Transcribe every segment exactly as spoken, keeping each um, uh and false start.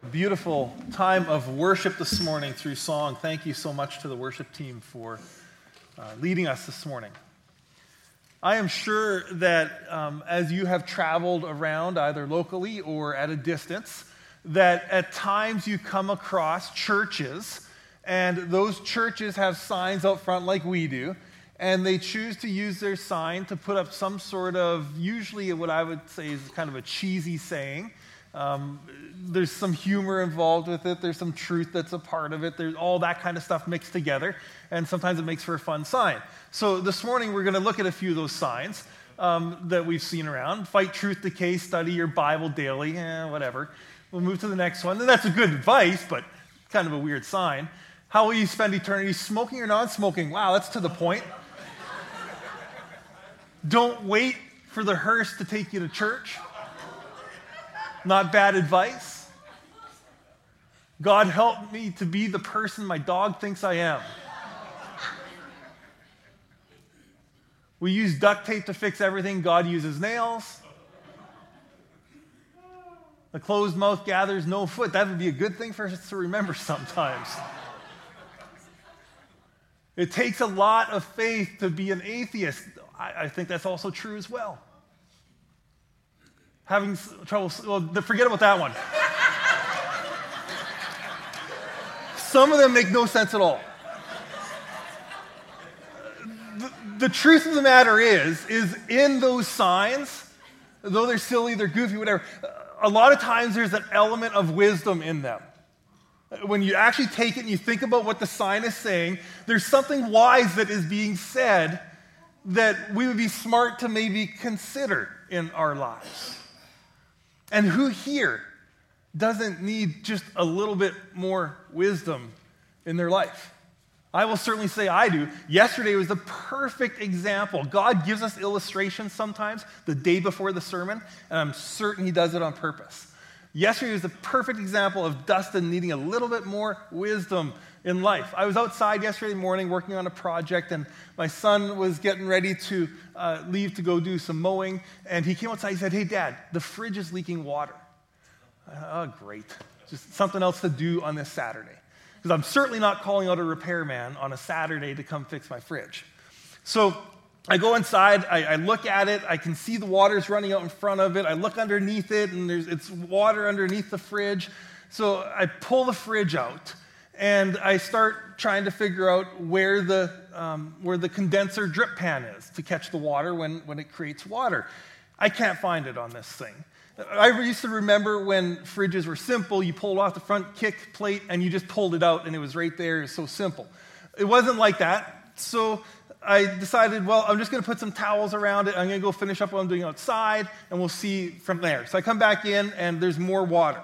Beautiful time of worship this morning through song. Thank you so much to the worship team for uh, leading us this morning. I am sure that um, as you have traveled around, either locally or at a distance, that at times you come across churches, and those churches have signs out front like we do, and they choose to use their sign to put up some sort of, usually what I would say is kind of a cheesy saying. Um, there's some humor involved with it. There's some truth that's a part of it. There's all that kind of stuff mixed together, and sometimes it makes for a fun sign. So this morning we're going to look at a few of those signs um, that we've seen around. Fight truth, decay, study your Bible daily, eh, whatever. We'll move to the next one. And that's a good advice, but kind of a weird sign. How will you spend eternity, smoking or non-smoking? Wow, that's to the point. Don't wait for the hearse to take you to church. Not bad advice. God help me to be the person my dog thinks I am. We use duct tape to fix everything. God uses nails. The closed mouth gathers no foot. That would be a good thing for us to remember sometimes. It takes a lot of faith to be an atheist. I, I think that's also true as well. Having trouble, well, forget about that one. Some of them make no sense at all. The, the truth of the matter is, is in those signs, though they're silly, they're goofy, whatever, a lot of times there's an element of wisdom in them. When you actually take it and you think about what the sign is saying, there's something wise that is being said that we would be smart to maybe consider in our lives. And who here doesn't need just a little bit more wisdom in their life? I will certainly say I do. Yesterday was the perfect example. God gives us illustrations sometimes the day before the sermon, and I'm certain he does it on purpose. Yesterday was the perfect example of Dustin needing a little bit more wisdom in life. I was outside yesterday morning working on a project, and my son was getting ready to uh, leave to go do some mowing, and he came outside and he said, "Hey, Dad, the fridge is leaking water." Oh, great. Just something else to do on this Saturday. Because I'm certainly not calling out a repairman on a Saturday to come fix my fridge. So I go inside, I, I look at it, I can see the water's running out in front of it, I look underneath it, and there's it's water underneath the fridge. So I pull the fridge out, and I start trying to figure out where the um, where the condenser drip pan is to catch the water when, when it creates water. I can't find it on this thing. I used to remember when fridges were simple, you pulled off the front kick plate, and you just pulled it out, and it was right there. It was so simple. It wasn't like that, so I decided, well, I'm just going to put some towels around it. I'm going to go finish up what I'm doing outside, and we'll see from there. So I come back in, and there's more water.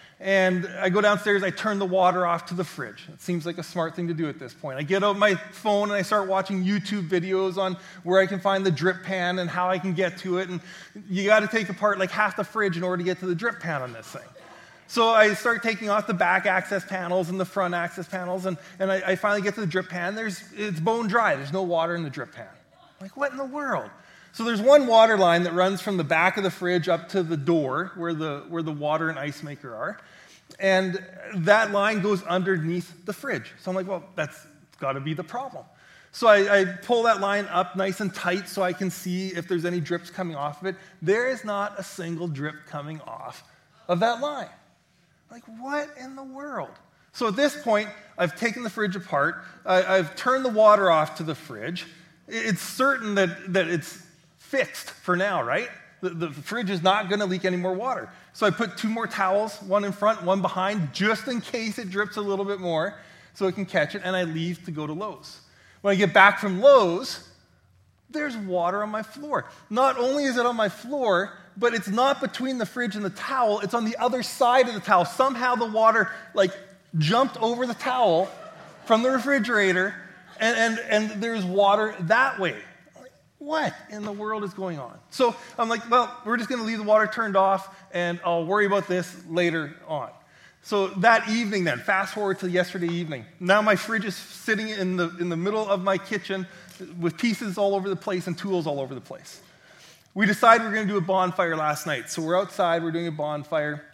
And I go downstairs, I turn the water off to the fridge. It seems like a smart thing to do at this point. I get out my phone, and I start watching YouTube videos on where I can find the drip pan and how I can get to it. And you got to take apart like half the fridge in order to get to the drip pan on this thing. So I start taking off the back access panels and the front access panels, and, and I, I finally get to the drip pan. There's It's bone dry. There's no water in the drip pan. I'm like, what in the world? So there's one water line that runs from the back of the fridge up to the door where the, where the water and ice maker are, and that line goes underneath the fridge. So I'm like, well, that's got to be the problem. So I, I pull that line up nice and tight so I can see if there's any drips coming off of it. There is not a single drip coming off of that line. Like, what in the world? So at this point, I've taken the fridge apart. I, I've turned the water off to the fridge. It's certain that, that it's fixed for now, right? The, the fridge is not going to leak any more water. So I put two more towels, one in front, one behind, just in case it drips a little bit more so it can catch it, and I leave to go to Lowe's. When I get back from Lowe's, there's water on my floor. Not only is it on my floor, but it's not between the fridge and the towel. It's on the other side of the towel. Somehow the water, like, jumped over the towel from the refrigerator, and, and, and there's water that way. Like, what in the world is going on? So I'm like, well, we're just going to leave the water turned off, and I'll worry about this later on. So that evening then, fast forward to yesterday evening. Now my fridge is sitting in the, in the middle of my kitchen with pieces all over the place and tools all over the place. We decided we were going to do a bonfire last night. So we're outside, we're doing a bonfire,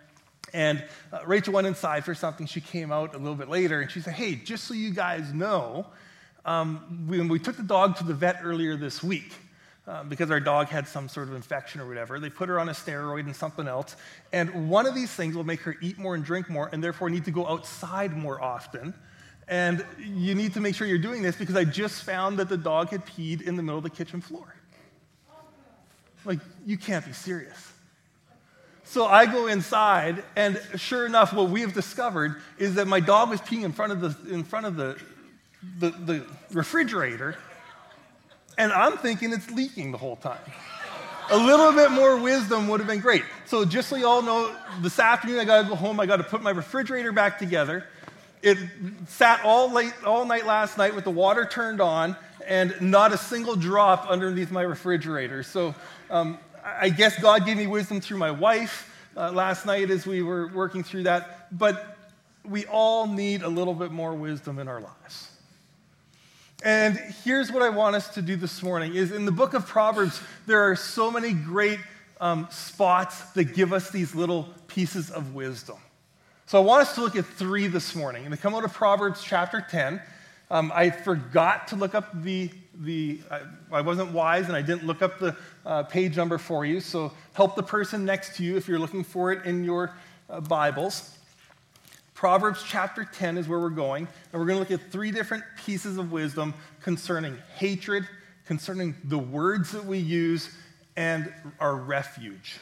And uh, Rachel went inside for something. She came out a little bit later, and she said, hey, just so you guys know, um, when we took the dog to the vet earlier this week, uh, because our dog had some sort of infection or whatever, they put her on a steroid and something else, and one of these things will make her eat more and drink more, and therefore need to go outside more often. And you need to make sure you're doing this because I just found that the dog had peed in the middle of the kitchen floor. Like, you can't be serious. So I go inside, and sure enough, what we have discovered is that my dog was peeing in front of the in front of the the, the refrigerator, and I'm thinking it's leaking the whole time. A little bit more wisdom would have been great. So just so you all know, this afternoon I got to go home. I got to put my refrigerator back together. It sat all late all night last night with the water turned on, and not a single drop underneath my refrigerator. So. Um, I guess God gave me wisdom through my wife uh, last night as we were working through that, but we all need a little bit more wisdom in our lives. And here's what I want us to do this morning, is in the book of Proverbs, there are so many great um, spots that give us these little pieces of wisdom. So I want us to look at three this morning, and they come out of Proverbs chapter ten. Um, I forgot to look up the, the I, I wasn't wise and I didn't look up the uh, page number for you, so help the person next to you if you're looking for it in your uh, Bibles. Proverbs chapter ten is where we're going, and we're going to look at three different pieces of wisdom concerning hatred, concerning the words that we use, and our refuge.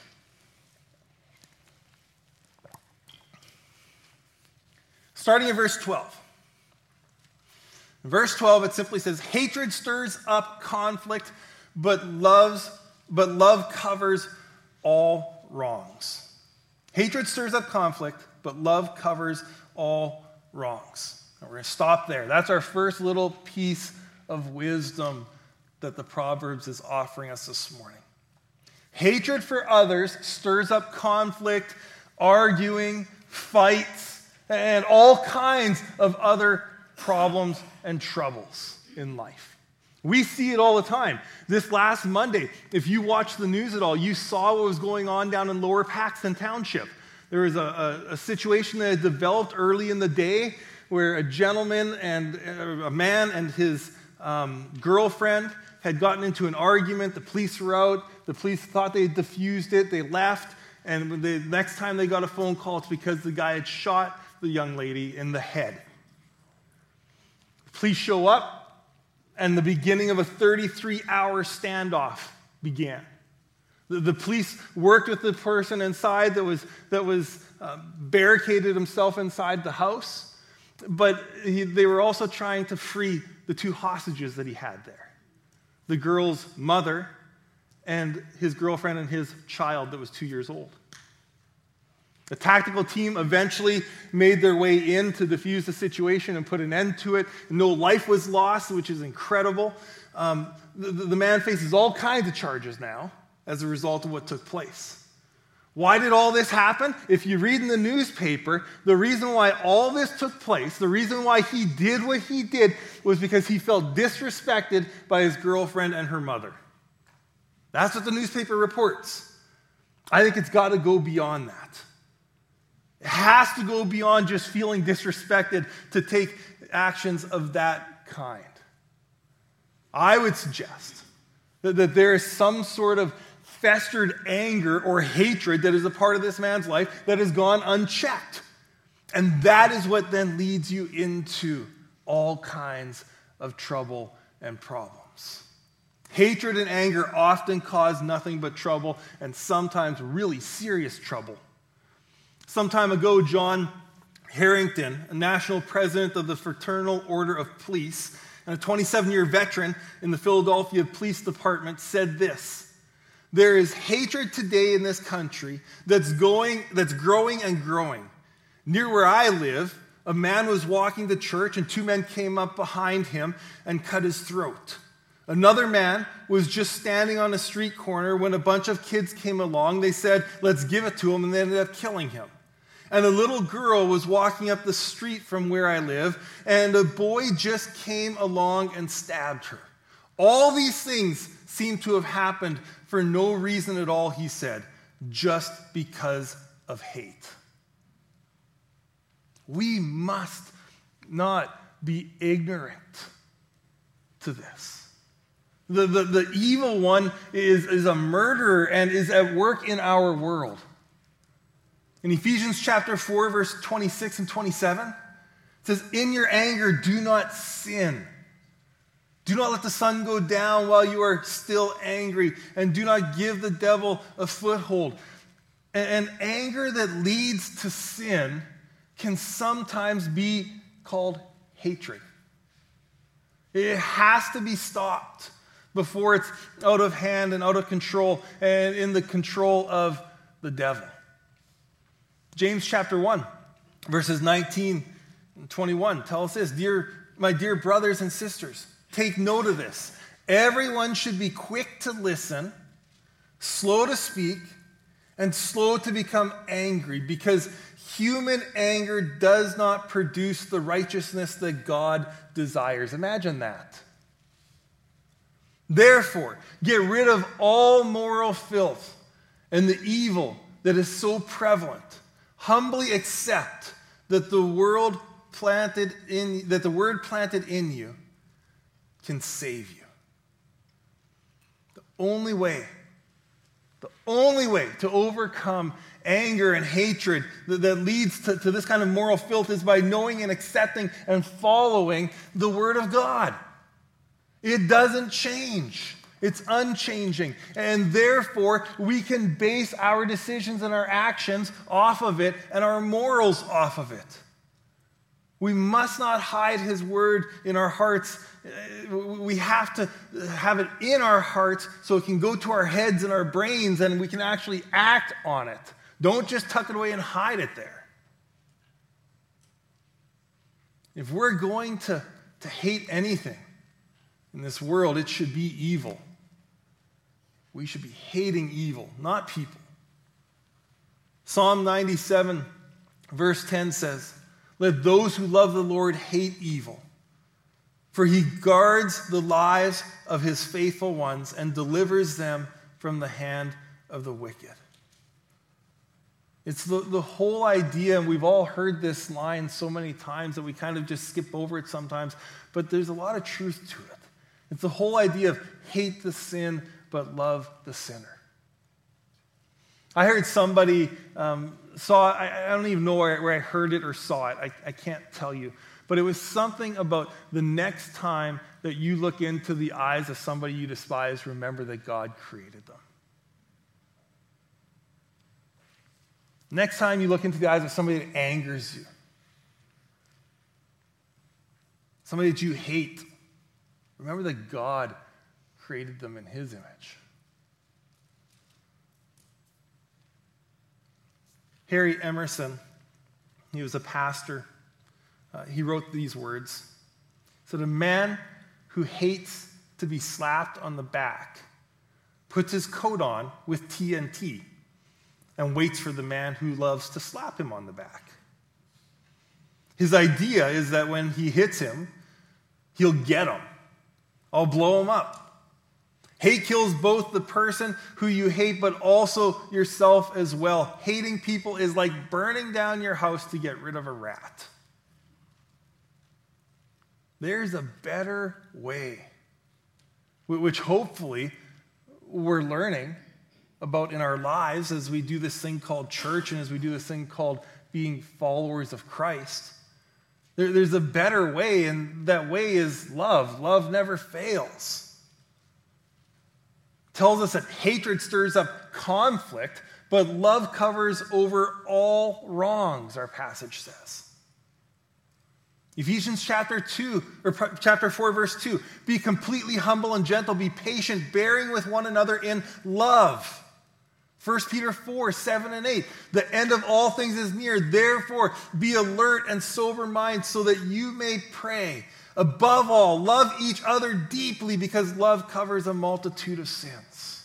Starting in verse twelve. In verse twelve, it simply says, hatred stirs up conflict, but loves, but love covers all wrongs. Hatred stirs up conflict, but love covers all wrongs. And we're going to stop there. That's our first little piece of wisdom that the Proverbs is offering us this morning. Hatred for others stirs up conflict, arguing, fights, and all kinds of other problems and troubles in life. We see it all the time. This last Monday, if you watched the news at all, you saw what was going on down in Lower Paxton Township. There was a, a, a situation that had developed early in the day where a gentleman and a man and his um, girlfriend had gotten into an argument. The police were out. The police thought they had diffused it. They left, and the next time they got a phone call, it's because the guy had shot the young lady in the head. Police show up, and the beginning of a thirty-three hour standoff began. The, the police worked with the person inside that was, that was uh, barricaded himself inside the house, but he, they were also trying to free the two hostages that he had there. The girl's mother and his girlfriend and his child that was two years old. The tactical team eventually made their way in to defuse the situation and put an end to it. No life was lost, which is incredible. Um, the, the man faces all kinds of charges now as a result of what took place. Why did all this happen? If you read in the newspaper, the reason why all this took place, the reason why he did what he did, was because he felt disrespected by his girlfriend and her mother. That's what the newspaper reports. I think it's got to go beyond that. It has to go beyond just feeling disrespected to take actions of that kind. I would suggest that, that there is some sort of festered anger or hatred that is a part of this man's life that has gone unchecked. And that is what then leads you into all kinds of trouble and problems. Hatred and anger often cause nothing but trouble, and sometimes really serious trouble. Some time ago, John Harrington, a national president of the Fraternal Order of Police and a twenty-seven year veteran in the Philadelphia Police Department, said this: there is hatred today in this country that's going, that's growing and growing. Near where I live, a man was walking to church and two men came up behind him and cut his throat. Another man was just standing on a street corner when a bunch of kids came along. They said, let's give it to him, and they ended up killing him. And a little girl was walking up the street from where I live, and a boy just came along and stabbed her. All these things seem to have happened for no reason at all, he said, just because of hate. We must not be ignorant to this. The, the, the evil one is, is a murderer and is at work in our world. In Ephesians chapter four, verse twenty-six and twenty-seven, it says, "In your anger, do not sin. Do not let the sun go down while you are still angry, and do not give the devil a foothold." And, and anger that leads to sin can sometimes be called hatred. It has to be stopped before it's out of hand and out of control and in the control of the devil. James chapter one, verses nineteen and twenty-one tell us this: "Dear, my dear brothers and sisters, take note of this. Everyone should be quick to listen, slow to speak, and slow to become angry, because human anger does not produce the righteousness that God desires." Imagine that. "Therefore, get rid of all moral filth and the evil that is so prevalent. Humbly accept that the world planted in that the word planted in you can save you." The only way, the only way to overcome anger and hatred that, that leads to, to this kind of moral filth is by knowing and accepting and following the Word of God. It doesn't change. It's unchanging. And therefore, we can base our decisions and our actions off of it and our morals off of it. We must not hide His Word in our hearts. We have to have it in our hearts so it can go to our heads and our brains and we can actually act on it. Don't just tuck it away and hide it there. If we're going to, to hate anything in this world, it should be evil. We should be hating evil, not people. Psalm ninety-seven, verse ten says, "Let those who love the Lord hate evil, for He guards the lives of His faithful ones and delivers them from the hand of the wicked." It's the, the whole idea, and we've all heard this line so many times that we kind of just skip over it sometimes, but there's a lot of truth to it. It's the whole idea of hate the sin, but love the sinner. I heard somebody um, saw, I, I don't even know where, where I heard it or saw it. I, I can't tell you. But it was something about the next time that you look into the eyes of somebody you despise, remember that God created them. Next time you look into the eyes of somebody that angers you, somebody that you hate, remember that God created them in His image. Harry Emerson, he was a pastor. Uh, he wrote these words. He said, "A man who hates to be slapped on the back puts his coat on with T N T and waits for the man who loves to slap him on the back. His idea is that when he hits him, he'll get him. I'll blow him up. Hate kills both the person who you hate, but also yourself as well. Hating people is like burning down your house to get rid of a rat." There's a better way, which hopefully we're learning about in our lives as we do this thing called church and as we do this thing called being followers of Christ. There, there's a better way, and that way is love. Love never fails. Tells us that hatred stirs up conflict, but love covers over all wrongs, our passage says. Ephesians chapter two, or chapter four, verse two, "Be completely humble and gentle, be patient, bearing with one another in love." First Peter four, seven and eight, "The end of all things is near, therefore be alert and sober minded so that you may pray. Above all, love each other deeply because love covers a multitude of sins."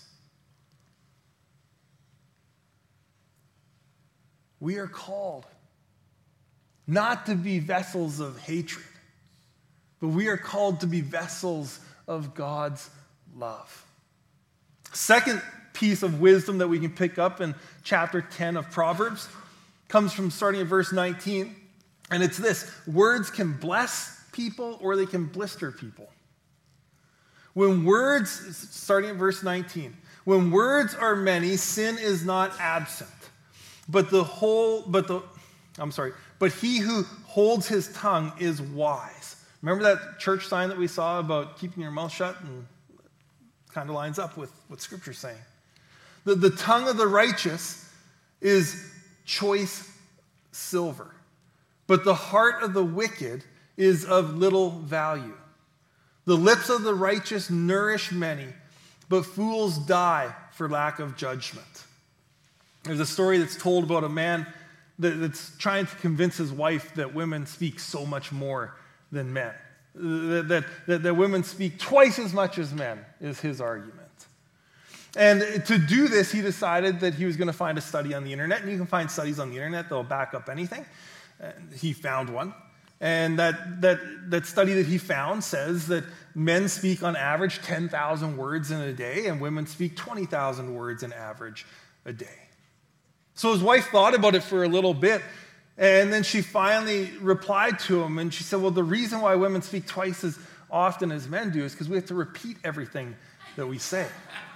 We are called not to be vessels of hatred, but we are called to be vessels of God's love. Second piece of wisdom that we can pick up in chapter ten of Proverbs comes from starting at verse nineteen. And it's this: words can bless people or they can blister people. When words, starting at verse nineteen, when words are many, sin is not absent. But the whole, but the, I'm sorry, but he who holds his tongue is wise. Remember that church sign that we saw about keeping your mouth shut? And kind of lines up with what Scripture's saying. The, the tongue of the righteous is choice silver, but the heart of the wicked is of little value. The lips of the righteous nourish many, but fools die for lack of judgment. There's a story that's told about a man that, that's trying to convince his wife that women speak so much more than men. That, that, that, that women speak twice as much as men is his argument. And to do this, he decided that he was going to find a study on the internet. And you can find studies on the internet that will back up anything. And he found one. And that, that, that study that he found says that men speak on average ten thousand words in a day, and women speak twenty thousand words in average a day. So his wife thought about it for a little bit, and then she finally replied to him, and she said, well, the reason why women speak twice as often as men do is because we have to repeat everything that we say.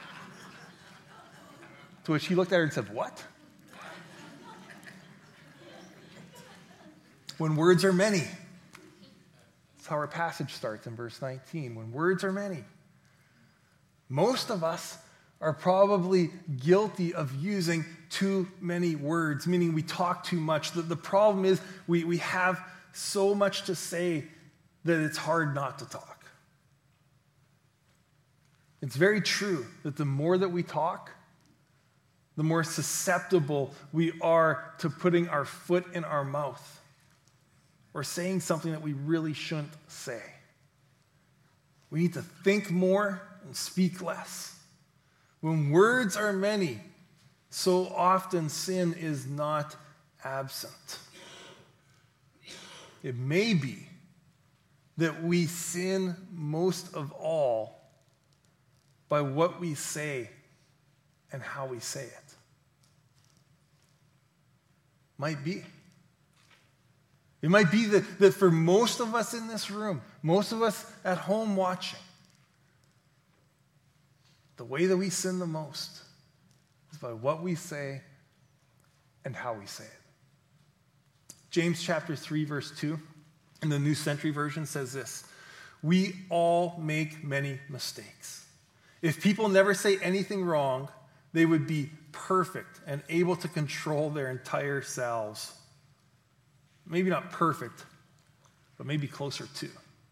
To which he looked at her and said, what? When words are many. That's how our passage starts in verse nineteen. When words are many. Most of us are probably guilty of using too many words, meaning we talk too much. The, the problem is we, we have so much to say that it's hard not to talk. It's very true that the more that we talk, the more susceptible we are to putting our foot in our mouth or saying something that we really shouldn't say. We need to think more and speak less. When words are many, so often sin is not absent. It may be that we sin most of all by what we say and how we say it. Might be. It might be that, that for most of us in this room, most of us at home watching, the way that we sin the most is by what we say and how we say it. James chapter three, verse two, in the New Century Version says this: we all make many mistakes. If people never say anything wrong, they would be perfect and able to control their entire selves. Maybe not perfect, but maybe closer to.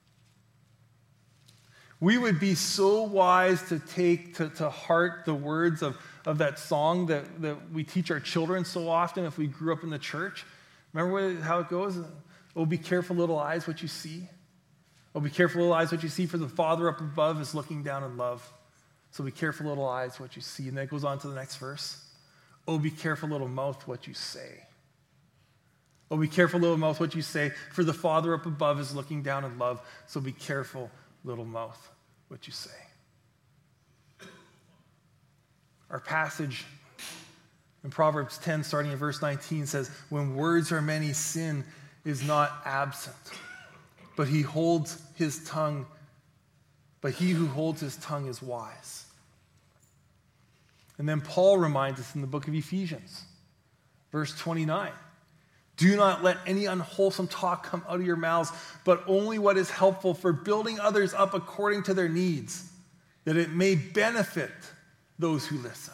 We would be so wise to take to, to heart the words of, of that song that, that we teach our children so often if we grew up in the church. Remember what, how it goes? Oh, be careful, little eyes, what you see. Oh, be careful, little eyes, what you see, for the Father up above is looking down in love. So be careful, little eyes, what you see. And then it goes on to the next verse. Oh, be careful, little mouth, what you say. Oh, be careful, little mouth, what you say, for the Father up above is looking down in love. So be careful, little mouth, what you say. Our passage in Proverbs ten, starting in verse nineteen, says, when words are many, sin is not absent, but he holds his tongue, but he who holds his tongue is wise. And then Paul reminds us in the book of Ephesians, verse twenty-nine, do not let any unwholesome talk come out of your mouths, but only what is helpful for building others up according to their needs, that it may benefit those who listen.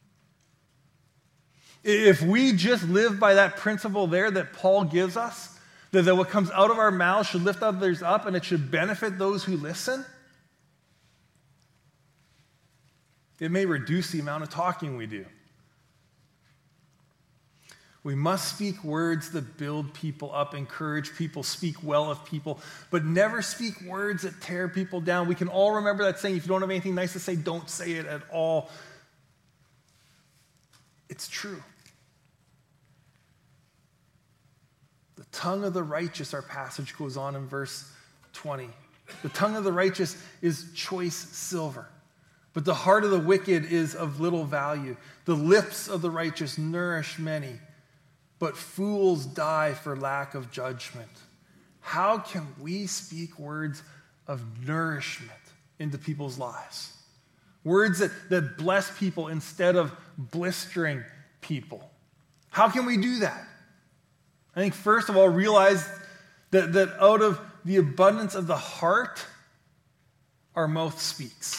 If we just live by that principle there that Paul gives us, that, that what comes out of our mouths should lift others up and it should benefit those who listen, it may reduce the amount of talking we do. We must speak words that build people up, encourage people, speak well of people, but never speak words that tear people down. We can all remember that saying, if you don't have anything nice to say, don't say it at all. It's true. The tongue of the righteous, our passage goes on in verse twenty. The tongue of the righteous is choice silver, but the heart of the wicked is of little value. The lips of the righteous nourish many, but fools die for lack of judgment. How can we speak words of nourishment into people's lives? Words that, that bless people instead of blistering people. How can we do that? I think first of all, realize that, that out of the abundance of the heart, our mouth speaks.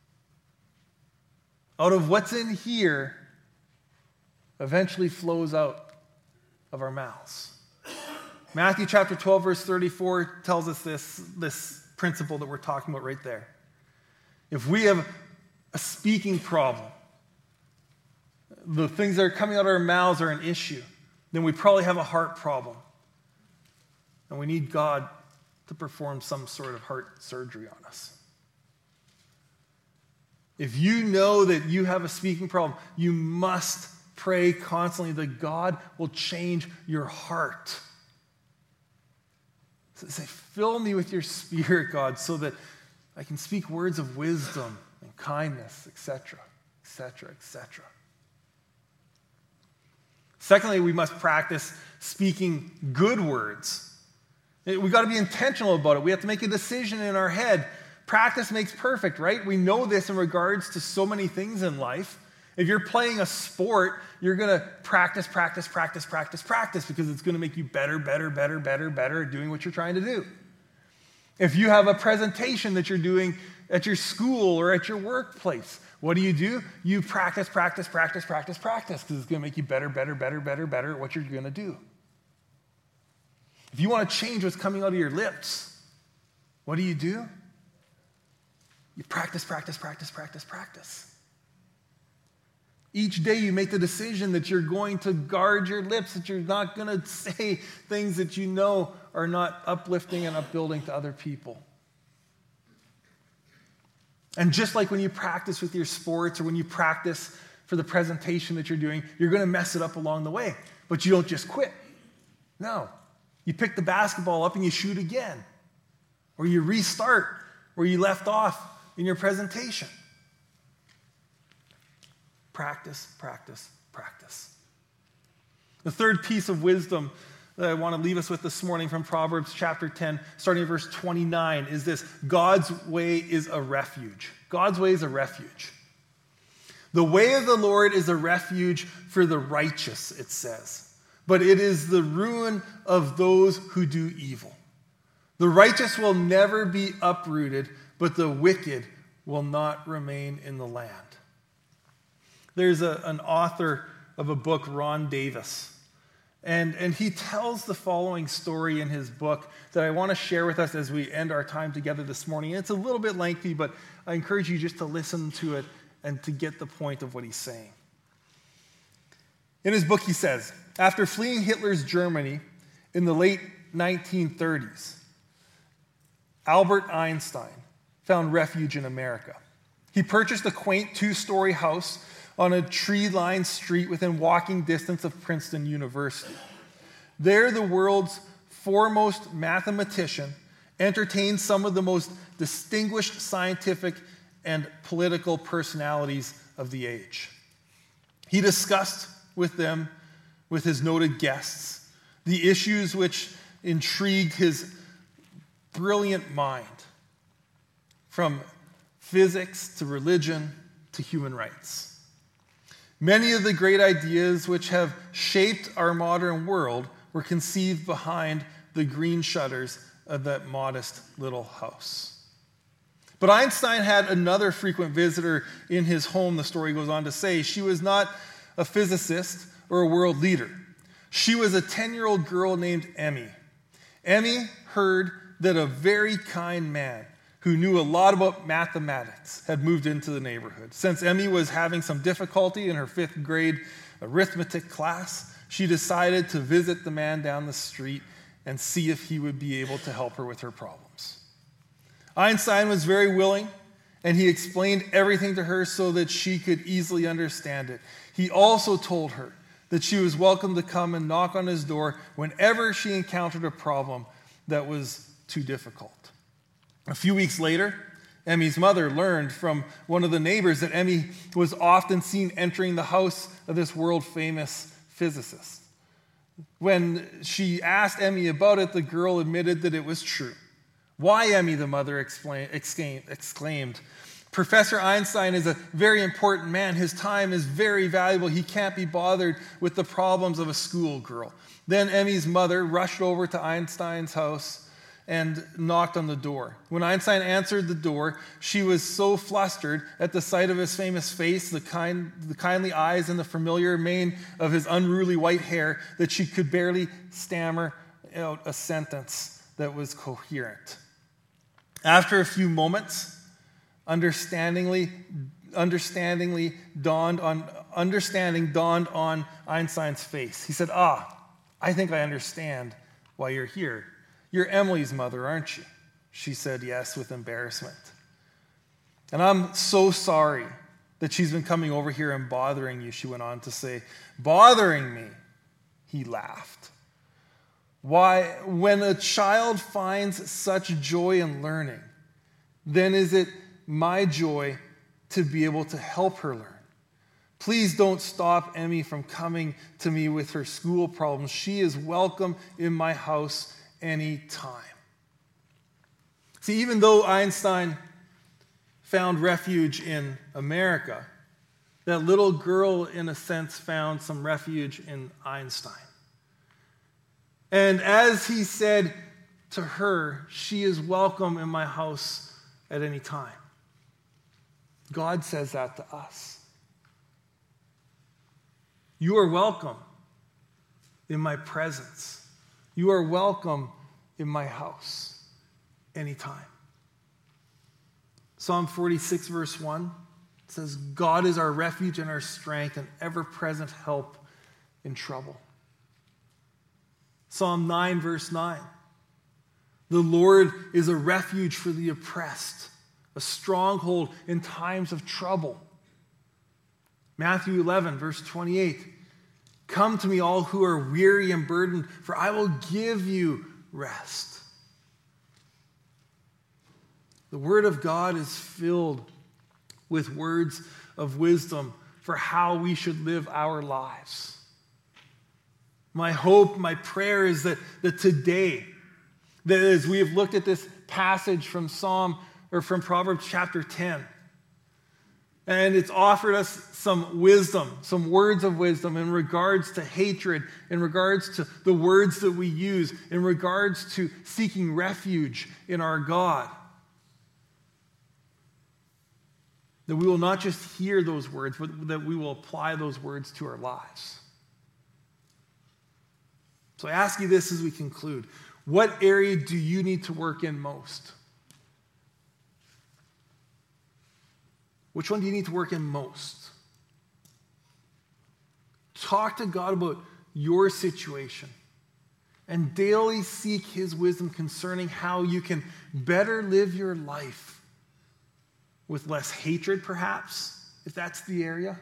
Out of what's in here, eventually flows out of our mouths. Matthew chapter twelve, verse thirty-four tells us this, this principle that we're talking about right there. If we have a speaking problem, the things that are coming out of our mouths are an issue, then we probably have a heart problem. And we need God to perform some sort of heart surgery on us. If you know that you have a speaking problem, you must pray constantly that God will change your heart. So say, fill me with your Spirit, God, so that I can speak words of wisdom and kindness, et cetera, et cetera, et cetera. Secondly, we must practice speaking good words. We've got to be intentional about it. We have to make a decision in our head. Practice makes perfect, right? We know this in regards to so many things in life. If you're playing a sport, you're going to practice, practice, practice, practice, practice, because it's going to make you better, better, better, better, better at doing what you're trying to do. If you have a presentation that you're doing at your school or at your workplace, what do you do? You practice, practice, practice, practice, practice, because it's going to make you better, better, better, better, better at what you're going to do. If you want to change what's coming out of your lips, what do you do? You practice, practice, practice, practice, practice. Each day you make the decision that you're going to guard your lips, that you're not going to say things that you know are not uplifting and upbuilding to other people. And just like when you practice with your sports or when you practice for the presentation that you're doing, you're going to mess it up along the way. But you don't just quit. No. You pick the basketball up and you shoot again. Or you restart where you left off in your presentation. Practice, practice, practice. The third piece of wisdom that I want to leave us with this morning from Proverbs chapter ten, starting at verse twenty-nine, is this: God's way is a refuge. God's way is a refuge. The way of the Lord is a refuge for the righteous, it says, but it is the ruin of those who do evil. The righteous will never be uprooted, but the wicked will not remain in the land. There's a, an author of a book, Ron Davis, and, and he tells the following story in his book that I want to share with us as we end our time together this morning. And it's a little bit lengthy, but I encourage you just to listen to it and to get the point of what he's saying. In his book, he says, after fleeing Hitler's Germany in the late nineteen thirties, Albert Einstein found refuge in America. He purchased a quaint two-story house on a tree-lined street within walking distance of Princeton University. There, the world's foremost mathematician entertained some of the most distinguished scientific and political personalities of the age. He discussed with them, with his noted guests, the issues which intrigued his brilliant mind, from physics to religion to human rights. Many of the great ideas which have shaped our modern world were conceived behind the green shutters of that modest little house. But Einstein had another frequent visitor in his home, the story goes on to say. She was not a physicist or a world leader. She was a ten-year-old girl named Emmy. Emmy heard that a very kind man who knew a lot about mathematics had moved into the neighborhood. Since Emmy was having some difficulty in her fifth grade arithmetic class, she decided to visit the man down the street and see if he would be able to help her with her problems. Einstein was very willing, and he explained everything to her so that she could easily understand it. He also told her that she was welcome to come and knock on his door whenever she encountered a problem that was too difficult. A few weeks later, Emmy's mother learned from one of the neighbors that Emmy was often seen entering the house of this world-famous physicist. When she asked Emmy about it, the girl admitted that it was true. "Why, Emmy?" the mother explain, exclaimed. "Professor Einstein is a very important man. His time is very valuable. He can't be bothered with the problems of a schoolgirl." Then Emmy's mother rushed over to Einstein's house and knocked on the door. When Einstein answered the door, she was so flustered at the sight of his famous face, the, kind, the kindly eyes, and the familiar mane of his unruly white hair that she could barely stammer out a sentence that was coherent. After a few moments, understandingly, understandingly dawned on, understanding dawned on Einstein's face. He said, "Ah, I think I understand why you're here. You're Emily's mother, aren't you?" She said yes with embarrassment. "And I'm so sorry that she's been coming over here and bothering you," she went on to say. "Bothering me?" He laughed. "Why, when a child finds such joy in learning, then is it my joy to be able to help her learn. Please don't stop Emmy from coming to me with her school problems. She is welcome in my house any time." See, even though Einstein found refuge in America, that little girl, in a sense, found some refuge in Einstein. And as he said to her, "She is welcome in my house at any time," God says that to us. You are welcome in my presence. You are welcome in my house anytime. Psalm forty-six, verse one says, "God is our refuge and our strength, and ever-present help in trouble." Psalm nine, verse nine, "The Lord is a refuge for the oppressed, a stronghold in times of trouble." Matthew eleven, verse twenty-eight, "Come to me, all who are weary and burdened, for I will give you rest." The Word of God is filled with words of wisdom for how we should live our lives. My hope, my prayer is that, that today, that as we have looked at this passage from Psalm or from Proverbs chapter ten, and it's offered us some wisdom, some words of wisdom in regards to hatred, in regards to the words that we use, in regards to seeking refuge in our God. That we will not just hear those words, but that we will apply those words to our lives. So I ask you this as we conclude. What area do you need to work in most? Which one do you need to work in most? Talk to God about your situation and daily seek His wisdom concerning how you can better live your life with less hatred, perhaps, if that's the area.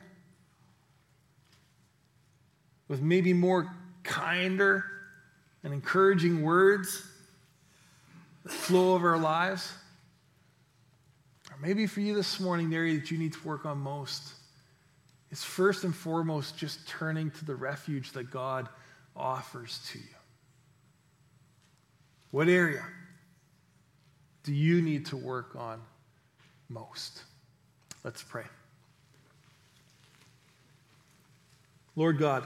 With maybe more kinder and encouraging words that flow over our lives. Or maybe for you this morning, the area that you need to work on most is first and foremost just turning to the refuge that God offers to you. What area do you need to work on most? Let's pray. Lord God,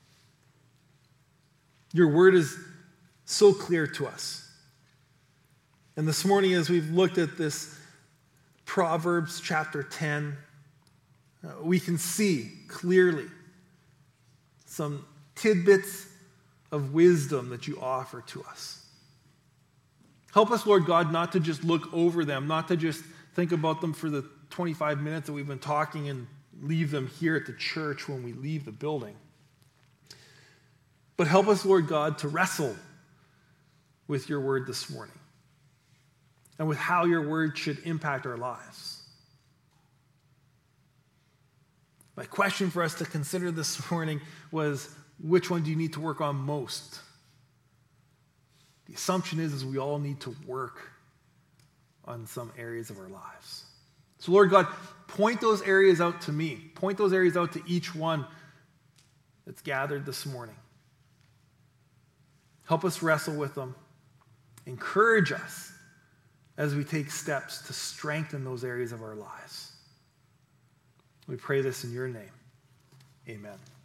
your word is so clear to us. And this morning, as we've looked at this Proverbs chapter ten, uh, we can see clearly some tidbits of wisdom that you offer to us. Help us, Lord God, not to just look over them, not to just think about them for the twenty-five minutes that we've been talking and leave them here at the church when we leave the building. But help us, Lord God, to wrestle with your word this morning and with how your word should impact our lives. My question for us to consider this morning was, which one do you need to work on most? The assumption is, is we all need to work on some areas of our lives. So Lord God, point those areas out to me. Point those areas out to each one that's gathered this morning. Help us wrestle with them. Encourage us as we take steps to strengthen those areas of our lives. We pray this in your name. Amen.